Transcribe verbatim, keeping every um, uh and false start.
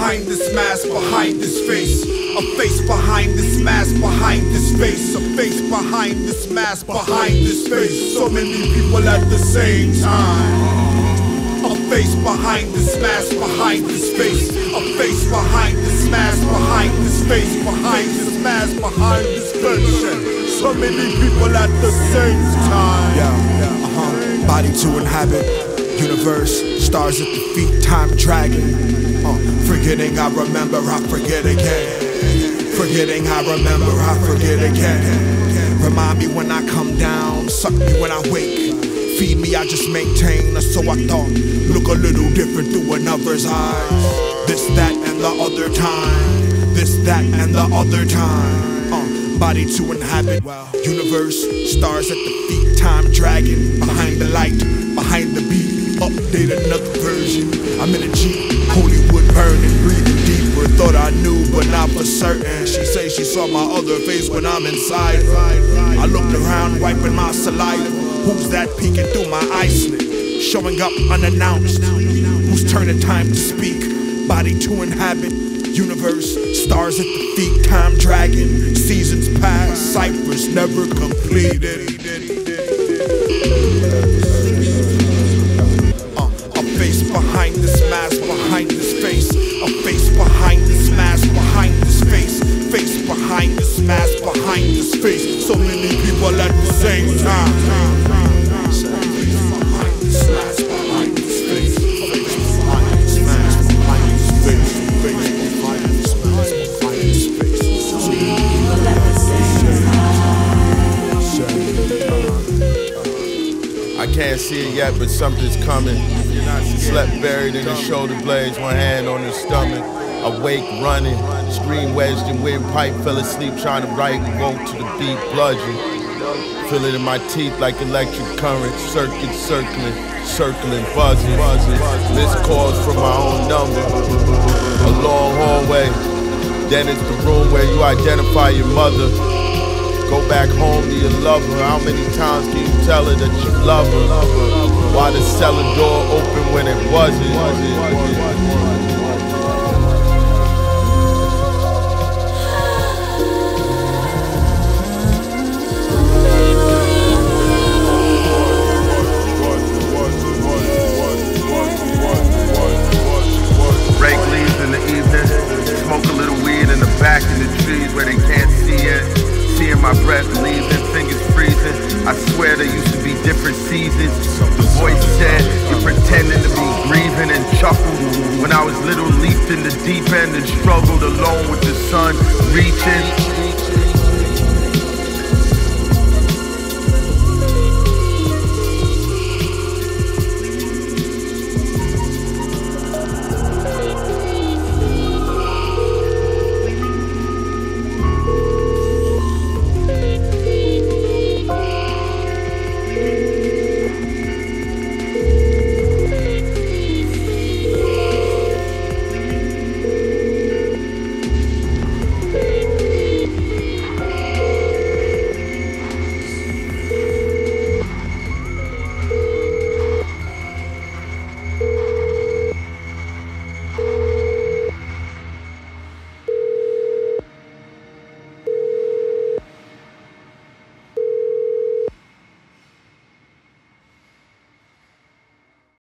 behind this mask, behind this face. A face behind this mask, behind this face. A face behind this mask, behind this face. So many people at the same time. A face behind this mask, behind this face. A face behind this mask, behind this face. Behind this mask, behind this face. So many people at the same time. Yeah, yeah, uh-huh. Body to inhabit, universe, stars at the feet, time dragging. Uh, forgetting I remember, I forget again. Forgetting I remember, I forget again. Remind me when I come down, suck me when I wake. Feed me, I just maintain, or so I thought. Look a little different through another's eyes. This, that, and the other time. This, that, and the other time. Uh, body to inhabit, universe, stars at the feet, time dragging. Behind the light, behind the beat, update another version. I'm in a Jeep, Hollywood burning, breathing deeper. Thought I knew, but not for certain. She say she saw my other face when I'm inside. I looked around, wiping my saliva. Who's that peeking through my eye slit? Showing up unannounced. Whose turn it time to speak? Body to inhabit, universe, stars at the feet, time dragging. Seasons pass, ciphers never completed. Uh, a face behind this mask, behind this face. A face behind this mask, behind this face. Face behind this mask, behind this face. So many people at the same time. I can't see it yet, but something's coming. Slept buried in the shoulder blades, one hand on the stomach. Awake, running, screen wedged in windpipe, fell asleep trying to write, woke to the beat, bludgeon. Feel it in my teeth like electric current, circuit circling, circling, buzzing. Missed calls from my own number. A long hallway, then it's the room where you identify your mother. Go back home to your lover. How many times can you tell her that you love her? Why the cellar door open when it wasn't? Rake leaves in the evening, smoke a little weed in the back in the trees where they can't see it. Seeing my breath leaving, fingers freezing. I swear there used to be different seasons. The voice said, you're pretending to be grieving, and chuckled. When I was little, leaped in the deep end and struggled alone with the sun reaching.